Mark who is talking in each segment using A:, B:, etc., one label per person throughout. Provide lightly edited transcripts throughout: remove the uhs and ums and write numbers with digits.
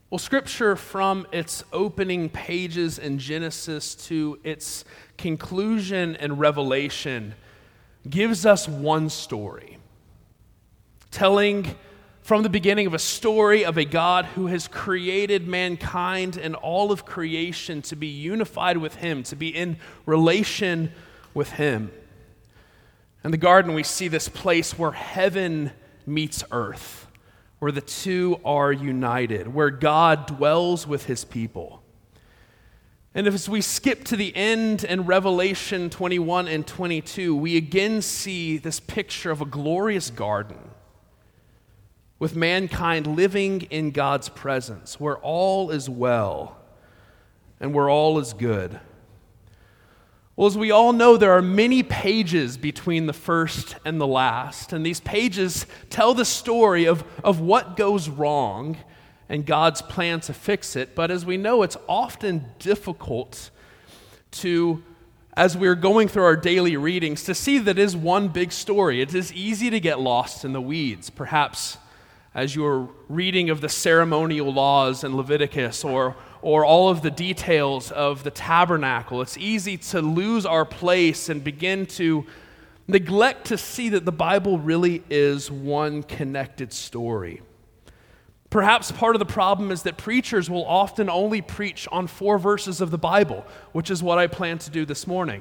A: Well, Scripture, from its opening pages in Genesis to its conclusion in Revelation, gives us one story, telling from the beginning of a story of a God who has created mankind and all of creation to be unified with Him, to be in relation with Him. In the garden, we see this place where heaven meets earth, where the two are united, where God dwells with His people. And as we skip to the end in Revelation 21 and 22, we again see this picture of a glorious garden with mankind living in God's presence, where all is well and where all is good. Well, as we all know, there are many pages between the first and the last, and these pages tell the story of what goes wrong and God's plan to fix it. But as we know, it's often difficult to, as we're going through our daily readings, to see that it is one big story. It is easy to get lost in the weeds, perhaps as you're reading of the ceremonial laws in Leviticus or all of the details of the tabernacle. It's easy to lose our place and begin to neglect to see that the Bible really is one connected story. Perhaps part of the problem is that preachers will often only preach on 4 verses of the Bible, which is what I plan to do this morning.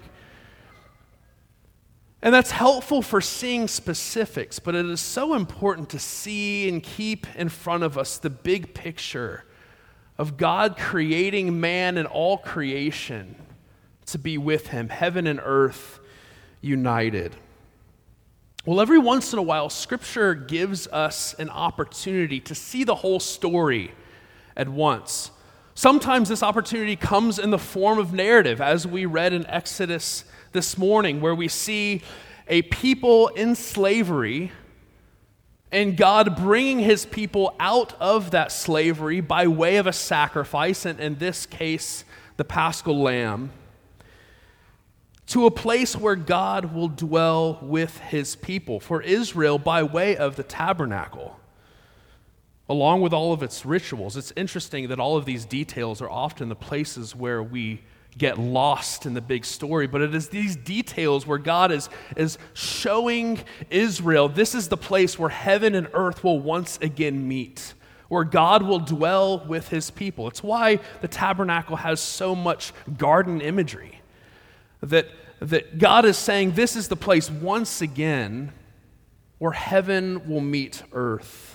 A: And that's helpful for seeing specifics, but it is so important to see and keep in front of us the big picture of God creating man and all creation to be with Him, heaven and earth united. Well, every once in a while, Scripture gives us an opportunity to see the whole story at once. Sometimes this opportunity comes in the form of narrative, as we read in Exodus this morning, where we see a people in slavery and God bringing His people out of that slavery by way of a sacrifice, and in this case, the Paschal Lamb, to a place where God will dwell with His people, for Israel by way of the tabernacle, along with all of its rituals. It's interesting that all of these details are often the places where we get lost in the big story, but it is these details where God is showing Israel, this is the place where heaven and earth will once again meet, where God will dwell with His people. It's why the tabernacle has so much garden imagery, that God is saying this is the place once again where heaven will meet earth.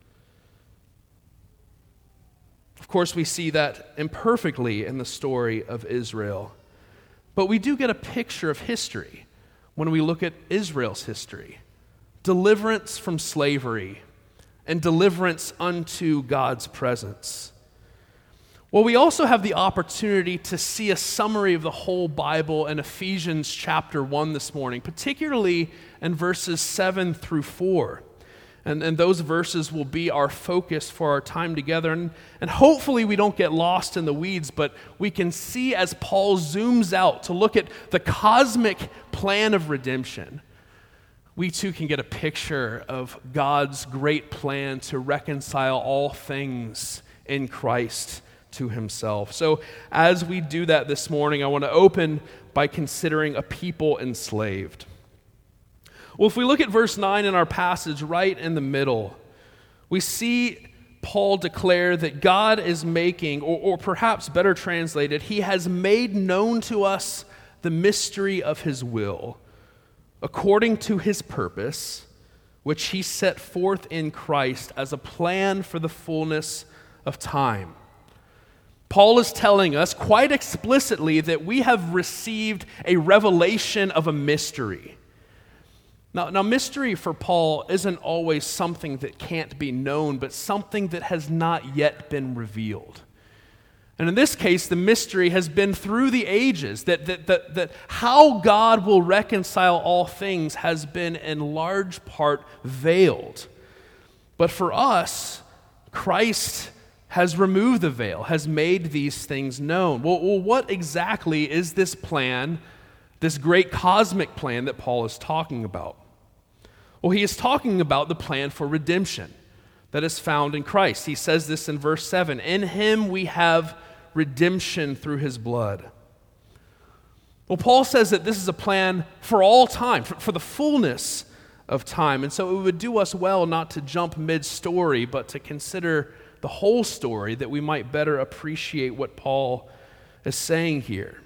A: Of course, we see that imperfectly in the story of Israel. But we do get a picture of history when we look at Israel's history. Deliverance from slavery and deliverance unto God's presence. Well, we also have the opportunity to see a summary of the whole Bible in Ephesians chapter 1 this morning, particularly in verses 7 through 4. And those verses will be our focus for our time together. And hopefully we don't get lost in the weeds, but we can see as Paul zooms out to look at the cosmic plan of redemption, we too can get a picture of God's great plan to reconcile all things in Christ to Himself. So as we do that this morning, I want to open by considering a people enslaved. Well, if we look at verse 9 in our passage, right in the middle, we see Paul declare that God is making, or perhaps better translated, He has made known to us the mystery of His will, according to His purpose, which He set forth in Christ as a plan for the fullness of time. Paul is telling us quite explicitly that we have received a revelation of a mystery. Now, mystery for Paul isn't always something that can't be known, but something that has not yet been revealed. And in this case, the mystery has been through the ages, that how God will reconcile all things has been in large part veiled. But for us, Christ has removed the veil, has made these things known. Well, what exactly is this plan, this great cosmic plan that Paul is talking about? Well, he is talking about the plan for redemption, that is found in Christ. He says this in verse 7, "In him we have redemption through his blood." Well, Paul says that this is a plan for all time, for the fullness of time. And so it would do us well not to jump mid-story, but to consider the whole story that we might better appreciate what Paul is saying here.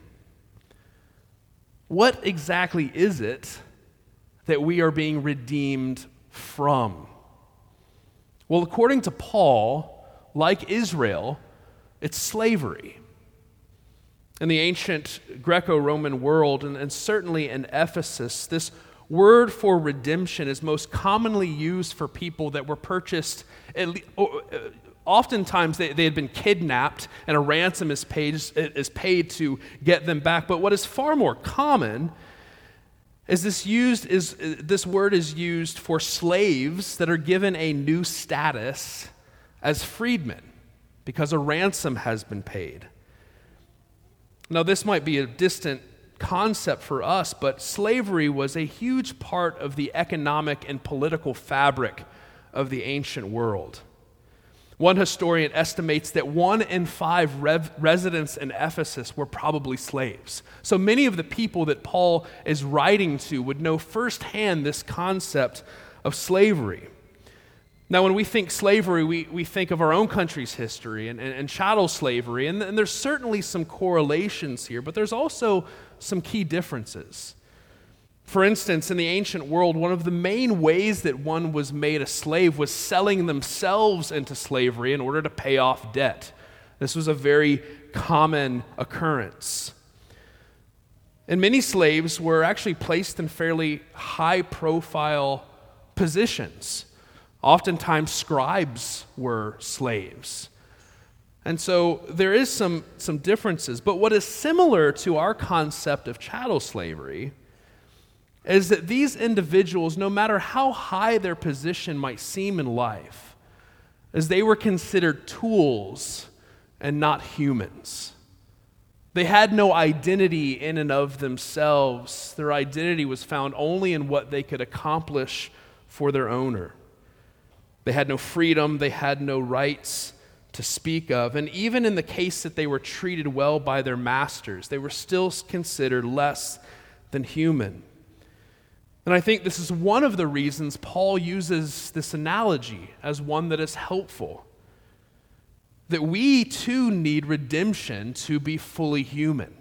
A: What exactly is it that we are being redeemed from? Well, according to Paul, like Israel, it's slavery. In the ancient Greco-Roman world, and certainly in Ephesus, this word for redemption is most commonly used for people that were purchased. Oftentimes they had been kidnapped, and a ransom is paid to get them back. But what is far more common is this word is used for slaves that are given a new status as freedmen because a ransom has been paid. Now, this might be a distant concept for us, but slavery was a huge part of the economic and political fabric of the ancient world. One historian estimates that 1 in 5 residents in Ephesus were probably slaves. So many of the people that Paul is writing to would know firsthand this concept of slavery. Now, when we think slavery, we think of our own country's history and chattel slavery, and there's certainly some correlations here, but there's also some key differences. For instance, in the ancient world, one of the main ways that one was made a slave was selling themselves into slavery in order to pay off debt. This was a very common occurrence. And many slaves were actually placed in fairly high-profile positions. Oftentimes, scribes were slaves. And so there is some differences. But what is similar to our concept of chattel slavery is that these individuals, no matter how high their position might seem in life, as they were considered tools and not humans. They had no identity in and of themselves. Their identity was found only in what they could accomplish for their owner. They had no freedom, they had no rights to speak of, and even in the case that they were treated well by their masters, they were still considered less than human. And I think this is one of the reasons Paul uses this analogy as one that is helpful, that we too need redemption to be fully human.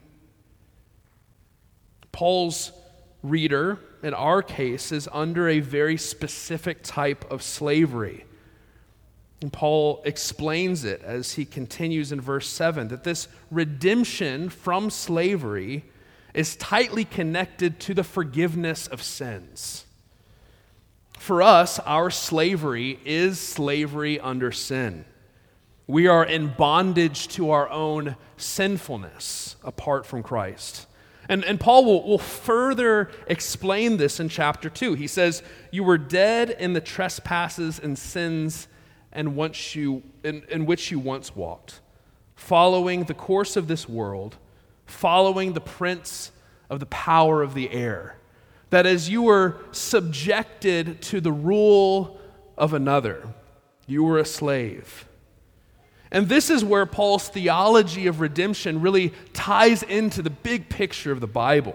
A: Paul's reader, in our case, is under a very specific type of slavery. And Paul explains it as he continues in verse 7, that this redemption from slavery is tightly connected to the forgiveness of sins. For us, our slavery is slavery under sin. We are in bondage to our own sinfulness apart from Christ. And Paul will further explain this in chapter 2. He says, "You were dead in the trespasses and sins in which you once walked, following the course of this world, following the prince of the power of the air, that as you were subjected to the rule of another, you were a slave." And this is where Paul's theology of redemption really ties into the big picture of the Bible.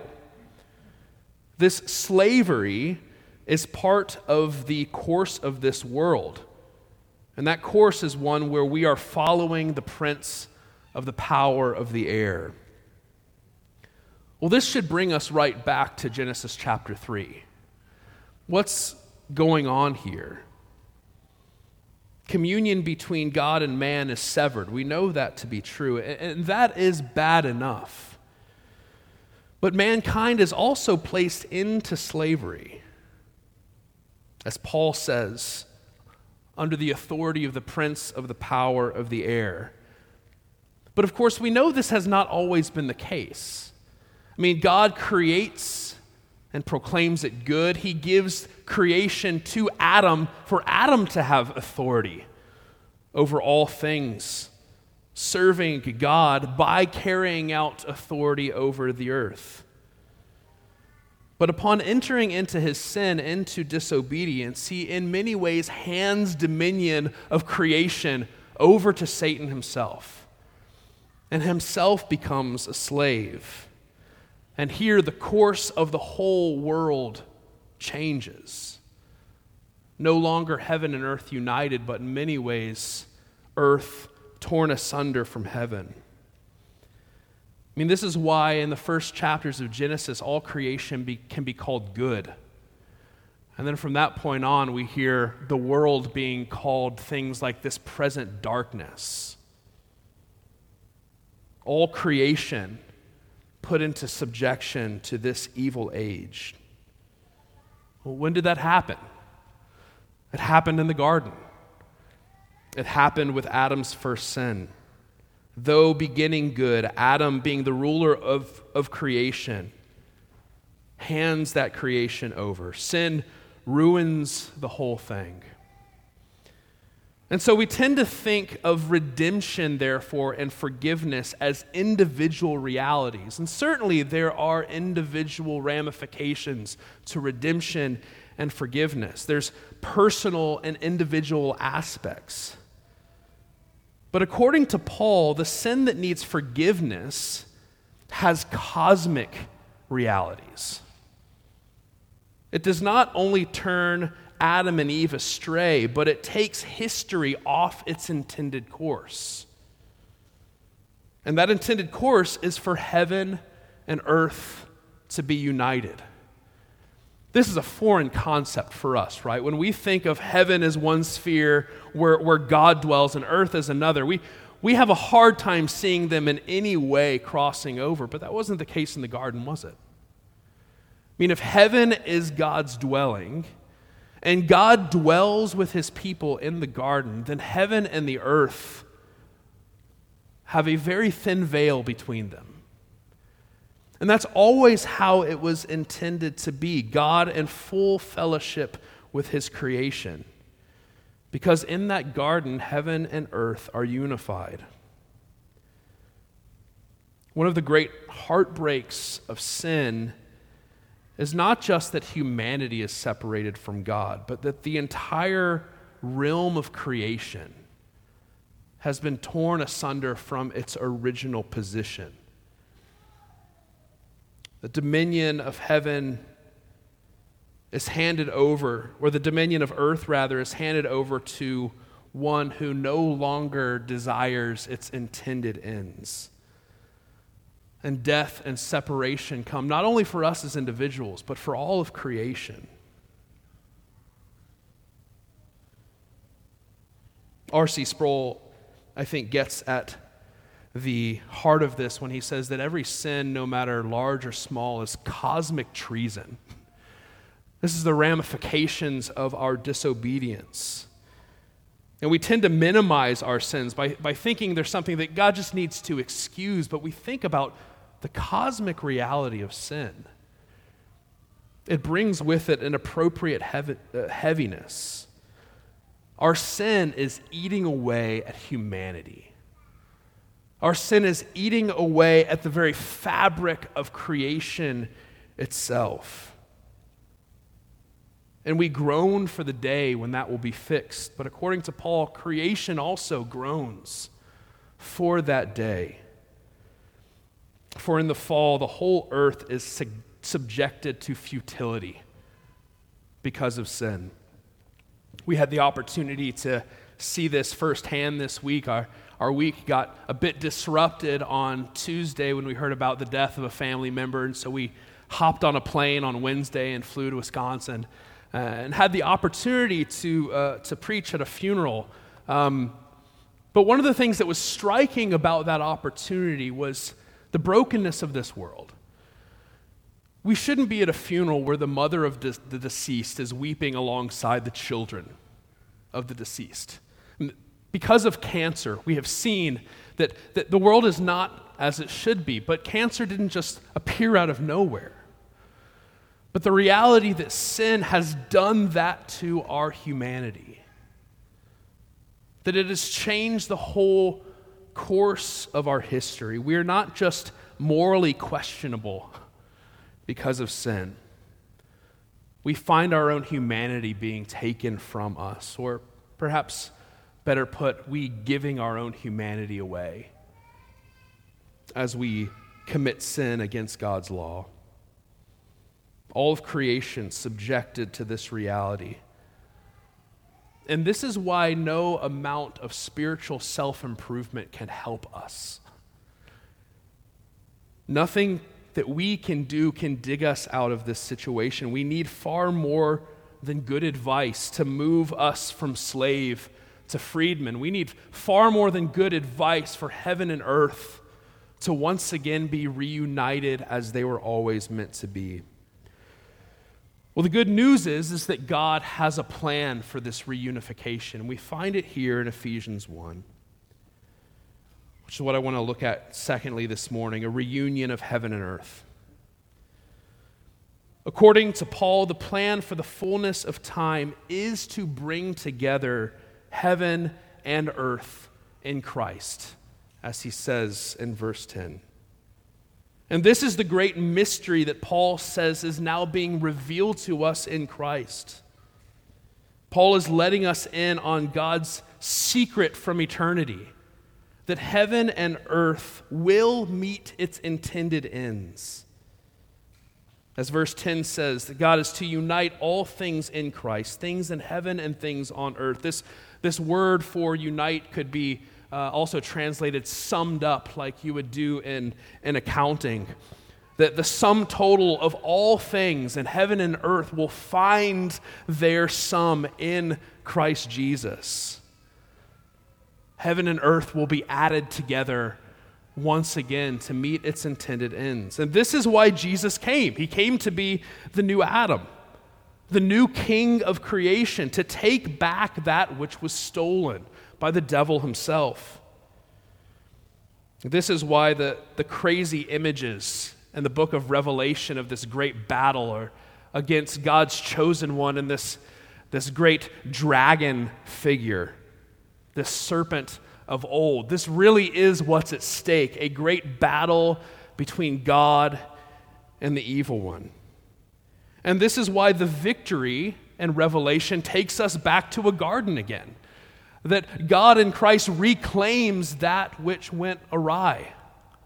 A: This slavery is part of the course of this world. And that course is one where we are following the prince of the power of the air. Well, this should bring us right back to Genesis chapter 3. What's going on here? Communion between God and man is severed. We know that to be true, and that is bad enough. But mankind is also placed into slavery, as Paul says, under the authority of the prince of the power of the air. But of course, we know this has not always been the case. I mean, God creates and proclaims it good. He gives creation to Adam for Adam to have authority over all things, serving God by carrying out authority over the earth. But upon entering into his sin, into disobedience, he in many ways hands dominion of creation over to Satan himself, and himself becomes a slave. And here the course of the whole world changes. No longer heaven and earth united, but in many ways, earth torn asunder from heaven. I mean, this is why in the first chapters of Genesis, all creation can be called good. And then from that point on, we hear the world being called things like this present darkness. All creation put into subjection to this evil age. Well, when did that happen? It happened in the garden. It happened with Adam's first sin. Though beginning good, Adam, being the ruler of creation, hands that creation over. Sin ruins the whole thing. And so we tend to think of redemption, therefore, and forgiveness as individual realities. And certainly there are individual ramifications to redemption and forgiveness. There's personal and individual aspects. But according to Paul, the sin that needs forgiveness has cosmic realities. It does not only turn Adam and Eve astray, but it takes history off its intended course. And that intended course is for heaven and earth to be united. This is a foreign concept for us, right? When we think of heaven as one sphere where God dwells and earth as another, we have a hard time seeing them in any way crossing over, but that wasn't the case in the garden, was it? I mean, if heaven is God's dwelling, and God dwells with his people in the garden, then heaven and the earth have a very thin veil between them. And that's always how it was intended to be, God in full fellowship with his creation. Because in that garden, heaven and earth are unified. One of the great heartbreaks of sin is not just that humanity is separated from God, but that the entire realm of creation has been torn asunder from its original position. The dominion of heaven is handed over, or the dominion of earth, rather, is handed over to one who no longer desires its intended ends. And death and separation come not only for us as individuals, but for all of creation. R.C. Sproul, I think, gets at the heart of this when he says that every sin, no matter large or small, is cosmic treason. This is the ramifications of our disobedience. And we tend to minimize our sins by thinking there's something that God just needs to excuse, but we think about the cosmic reality of sin. It brings with it an appropriate heaviness. Our sin is eating away at humanity. Our sin is eating away at the very fabric of creation itself. And we groan for the day when that will be fixed. But according to Paul, creation also groans for that day. For in the fall, the whole earth is subjected to futility because of sin. We had the opportunity to see this firsthand this week. Our week got a bit disrupted on Tuesday when we heard about the death of a family member, and so we hopped on a plane on Wednesday and flew to Wisconsin and had the opportunity to preach at a funeral. But one of the things that was striking about that opportunity was the brokenness of this world. We shouldn't be at a funeral where the mother of the deceased is weeping alongside the children of the deceased. Because of cancer, we have seen that the world is not as it should be, but cancer didn't just appear out of nowhere. But the reality that sin has done that to our humanity, that it has changed the whole course of our history. We are not just morally questionable because of sin. we find our own humanity being taken from us, or perhaps better put, we giving our own humanity away as we commit sin against God's law. All of creation subjected to this reality. And this is why no amount of spiritual self-improvement can help us. Nothing that we can do can dig us out of this situation. We need far more than good advice to move us from slave to freedman. We need far more than good advice for heaven and earth to once again be reunited as they were always meant to be. Well, the good news is that God has a plan for this reunification. We find it here in Ephesians 1, which is what I want to look at secondly this morning, a reunion of heaven and earth. According to Paul, the plan for the fullness of time is to bring together heaven and earth in Christ, as he says in verse 10. And this is the great mystery that Paul says is now being revealed to us in Christ. Paul is letting us in on God's secret from eternity, that heaven and earth will meet its intended ends. As verse 10 says, that God is to unite all things in Christ, things in heaven and things on earth. This word for unite could be also translated summed up, like you would do in accounting. That the sum total of all things in heaven and earth will find their sum in Christ Jesus. Heaven and earth will be added together once again to meet its intended ends. And this is why Jesus came. He came to be the new Adam, the new king of creation, to take back that which was stolen by the devil himself. This is why the crazy images in the book of Revelation of this great battle are against God's chosen one and this great dragon figure, this serpent of old. This really is what's at stake, a great battle between God and the evil one. And this is why the victory in Revelation takes us back to a garden again. That God in Christ reclaims that which went awry.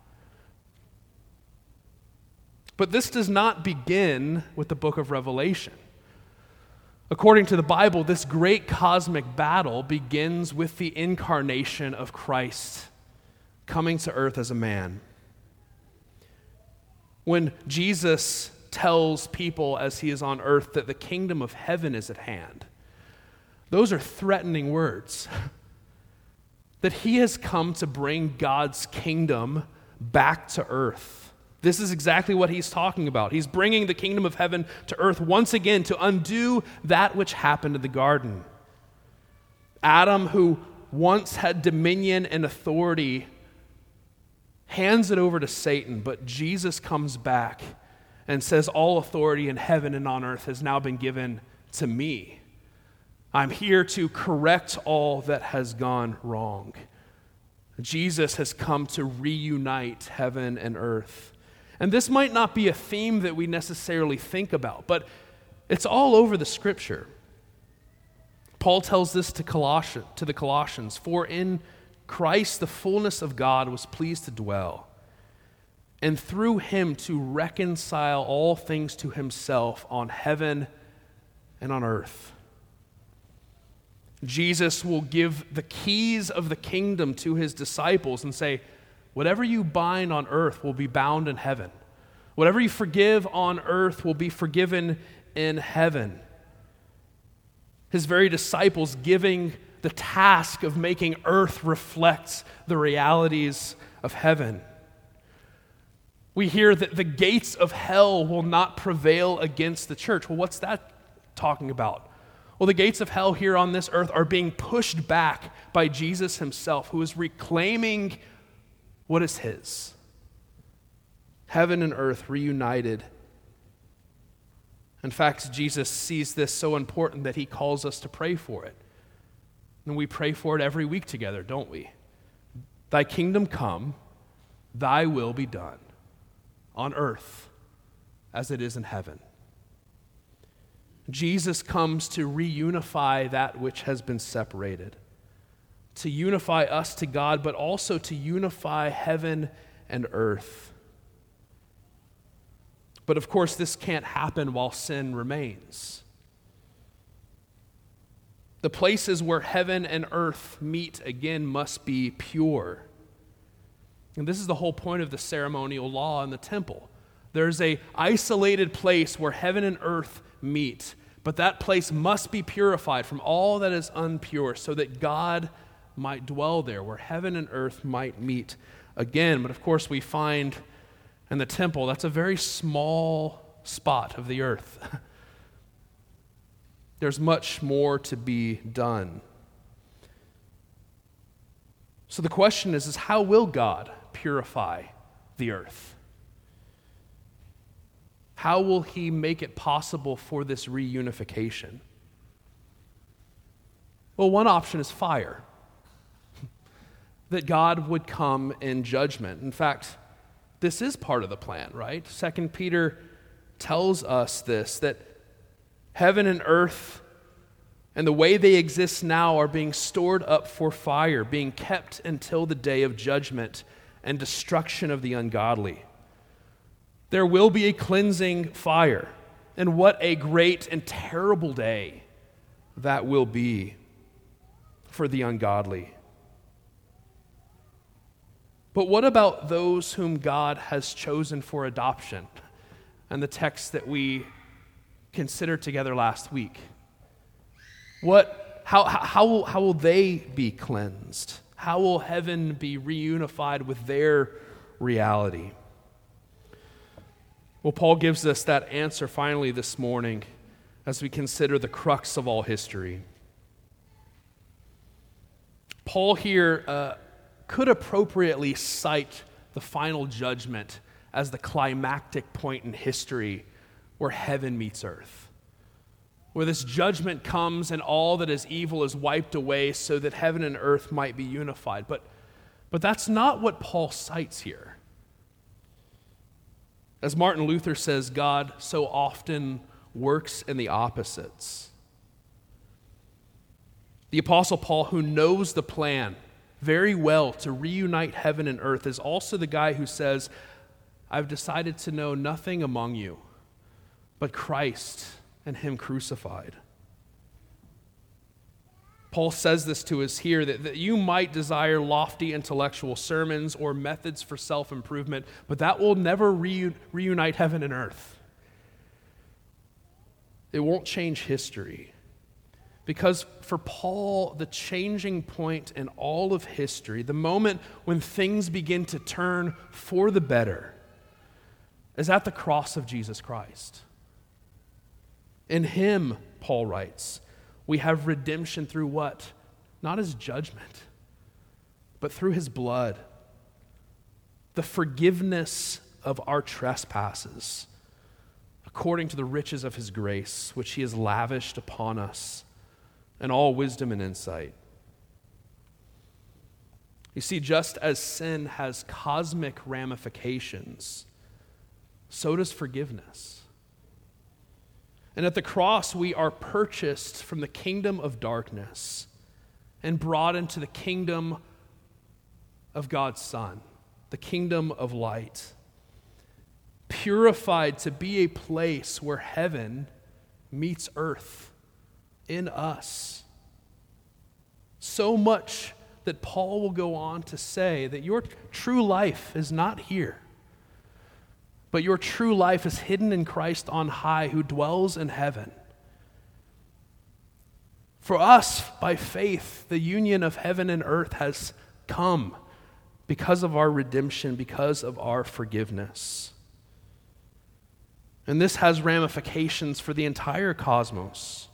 A: But this does not begin with the book of Revelation. According to the Bible, this great cosmic battle begins with the incarnation of Christ coming to earth as a man. When Jesus tells people as he is on earth that the kingdom of heaven is at hand, those are threatening words. That he has come to bring God's kingdom back to earth. This is exactly what he's talking about. He's bringing the kingdom of heaven to earth once again to undo that which happened in the garden. Adam, who once had dominion and authority, hands it over to Satan, but Jesus comes back and says, all authority in heaven and on earth has now been given to me. I'm here to correct all that has gone wrong. Jesus has come to reunite heaven and earth. And this might not be a theme that we necessarily think about, but it's all over the scripture. Paul tells this to the Colossians, for in Christ the fullness of God was pleased to dwell, and through him to reconcile all things to himself on heaven and on earth. Jesus will give the keys of the kingdom to his disciples and say, whatever you bind on earth will be bound in heaven. Whatever you forgive on earth will be forgiven in heaven. His very disciples giving the task of making earth reflect the realities of heaven. We hear that the gates of hell will not prevail against the church. Well, what's that talking about? Well, the gates of hell here on this earth are being pushed back by Jesus himself, who is reclaiming what is his. Heaven and earth reunited. In fact, Jesus sees this so important that he calls us to pray for it. And we pray for it every week together, don't we? Thy kingdom come, thy will be done, on earth as it is in heaven. Jesus comes to reunify that which has been separated, to unify us to God, but also to unify heaven and earth. But of course, this can't happen while sin remains. The places where heaven and earth meet again must be pure. And this is the whole point of the ceremonial law in the temple. There's an isolated place where heaven and earth meet, but that place must be purified from all that is impure so that God might dwell there, where heaven and earth might meet again. But of course, we find in the temple, that's a very small spot of the earth. There's much more to be done. So the question is how will God purify the earth? How will he make it possible for this reunification? Well, one option is fire. That God would come in judgment. In fact, this is part of the plan, right? 2 Peter tells us this, that heaven and earth and the way they exist now are being stored up for fire, being kept until the day of judgment and destruction of the ungodly. There will be a cleansing fire, and what a great and terrible day that will be for the ungodly. But what about those whom God has chosen for adoption? And the text that we considered together last week. How will they be cleansed? How will heaven be reunified with their reality? Well, Paul gives us that answer finally this morning as we consider the crux of all history. Paul here could appropriately cite the final judgment as the climactic point in history where heaven meets earth, where this judgment comes and all that is evil is wiped away so that heaven and earth might be unified. But that's not what Paul cites here. As Martin Luther says, God so often works in the opposites. The Apostle Paul, who knows the plan very well to reunite heaven and earth, is also the guy who says, I've decided to know nothing among you but Christ and him crucified. Paul says this to us here, that you might desire lofty intellectual sermons or methods for self-improvement, but that will never reunite heaven and earth. It won't change history. Because for Paul, the changing point in all of history, the moment when things begin to turn for the better, is at the cross of Jesus Christ. In him, Paul writes, we have redemption through what? Not his judgment, but through his blood. The forgiveness of our trespasses, according to the riches of his grace, which he has lavished upon us in all wisdom and insight. You see, just as sin has cosmic ramifications, so does forgiveness. And at the cross, we are purchased from the kingdom of darkness and brought into the kingdom of God's Son, the kingdom of light, purified to be a place where heaven meets earth in us. So much that Paul will go on to say that your true life is not here, but your true life is hidden in Christ on high, who dwells in heaven. For us, by faith, the union of heaven and earth has come because of our redemption, because of our forgiveness. And this has ramifications for the entire cosmos.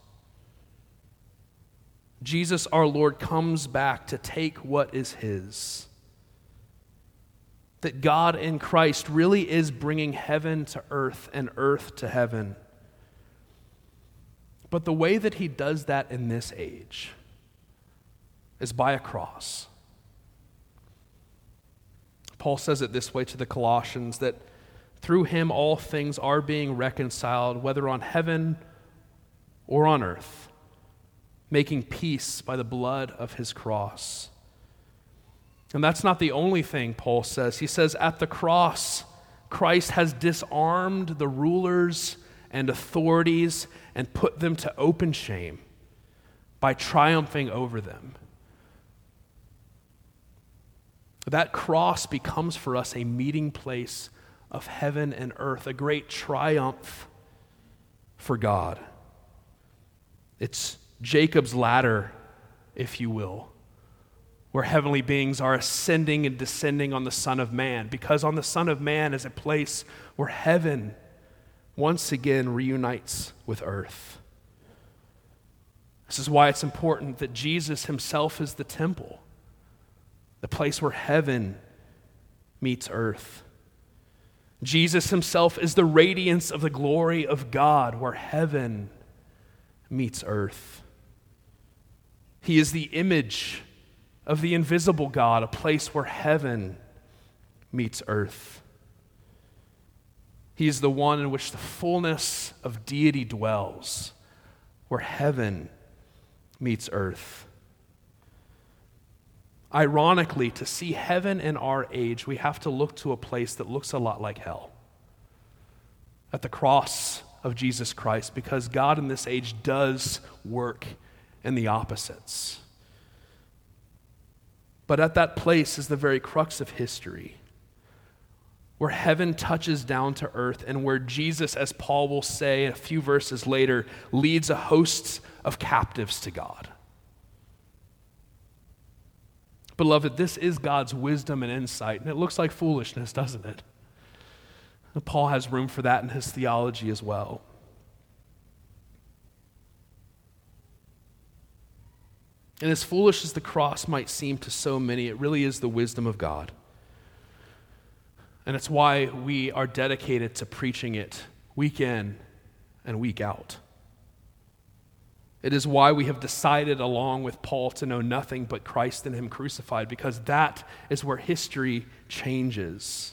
A: Jesus, our Lord, comes back to take what is his. That God in Christ really is bringing heaven to earth and earth to heaven. But the way that he does that in this age is by a cross. Paul says it this way to the Colossians, that through him all things are being reconciled, whether on heaven or on earth, making peace by the blood of his cross. And that's not the only thing Paul says. He says, at the cross, Christ has disarmed the rulers and authorities and put them to open shame by triumphing over them. That cross becomes for us a meeting place of heaven and earth, a great triumph for God. It's Jacob's ladder, if you will, where heavenly beings are ascending and descending on the Son of Man, because on the Son of Man is a place where heaven once again reunites with earth. This is why it's important that Jesus himself is the temple, the place where heaven meets earth. Jesus himself is the radiance of the glory of God, where heaven meets earth. He is the image of the invisible God, a place where heaven meets earth. He is the one in which the fullness of deity dwells, where heaven meets earth. Ironically, to see heaven in our age, we have to look to a place that looks a lot like hell. At the cross of Jesus Christ, because God in this age does work in the opposites. But at that place is the very crux of history, where heaven touches down to earth and where Jesus, as Paul will say a few verses later, leads a host of captives to God. Beloved, this is God's wisdom and insight, and it looks like foolishness, doesn't it? And Paul has room for that in his theology as well. And as foolish as the cross might seem to so many, it really is the wisdom of God. And it's why we are dedicated to preaching it week in and week out. It is why we have decided, along with Paul, to know nothing but Christ and him crucified, because that is where history changes.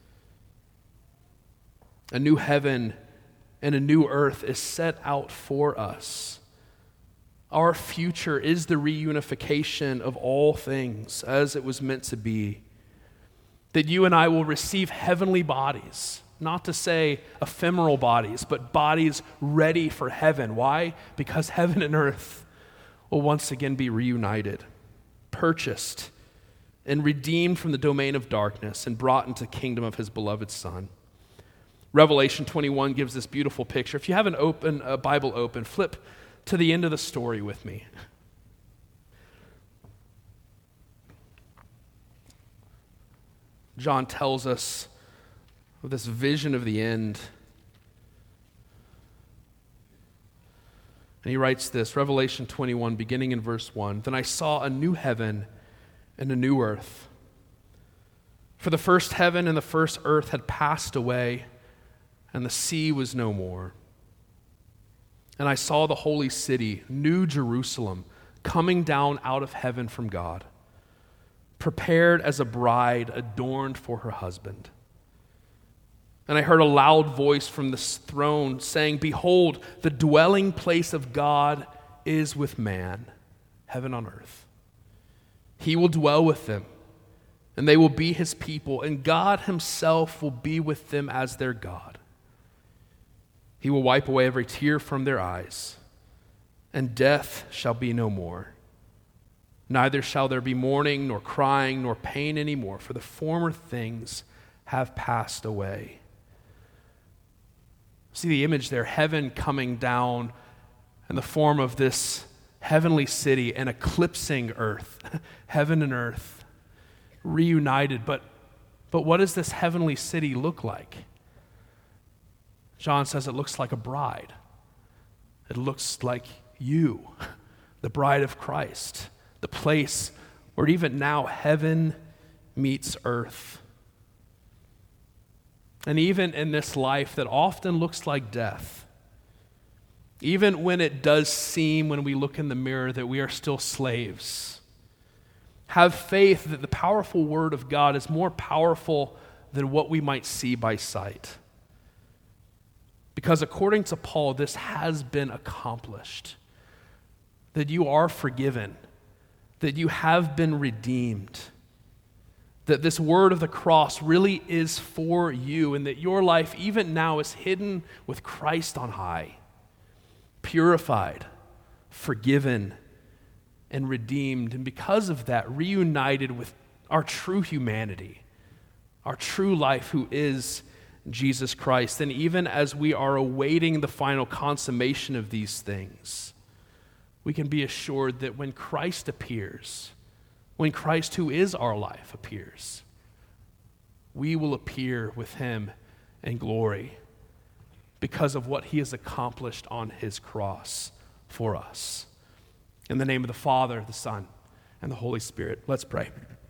A: A new heaven and a new earth is set out for us. Our future is the reunification of all things as it was meant to be. That you and I will receive heavenly bodies, not to say ephemeral bodies, but bodies ready for heaven. Why? Because heaven and earth will once again be reunited, purchased, and redeemed from the domain of darkness and brought into the kingdom of his beloved Son. Revelation 21 gives this beautiful picture. If you have a Bible open, flip to the end of the story with me. John tells us of this vision of the end. And he writes this, Revelation 21, beginning in verse 1. Then I saw a new heaven and a new earth. For the first heaven and the first earth had passed away, and the sea was no more. And I saw the holy city, New Jerusalem, coming down out of heaven from God, prepared as a bride adorned for her husband. And I heard a loud voice from the throne saying, Behold, the dwelling place of God is with man, heaven on earth. He will dwell with them, and they will be his people, and God himself will be with them as their God. He will wipe away every tear from their eyes, and death shall be no more. Neither shall there be mourning, nor crying, nor pain anymore, for the former things have passed away. See the image there, heaven coming down in the form of this heavenly city and eclipsing earth, heaven and earth, reunited. But what does this heavenly city look like? John says it looks like a bride. It looks like you, the bride of Christ, the place where even now heaven meets earth. And even in this life that often looks like death, even when it does seem, when we look in the mirror, that we are still slaves, have faith that the powerful word of God is more powerful than what we might see by sight. Because according to Paul, this has been accomplished. That you are forgiven, that you have been redeemed, that this word of the cross really is for you, and that your life even now is hidden with Christ on high, purified, forgiven, and redeemed, and because of that, reunited with our true humanity, our true life, who is Jesus Christ. And even as we are awaiting the final consummation of these things, we can be assured that when Christ appears, when Christ, who is our life, appears, we will appear with him in glory because of what he has accomplished on his cross for us. In the name of the Father, the Son, and the Holy Spirit, let's pray.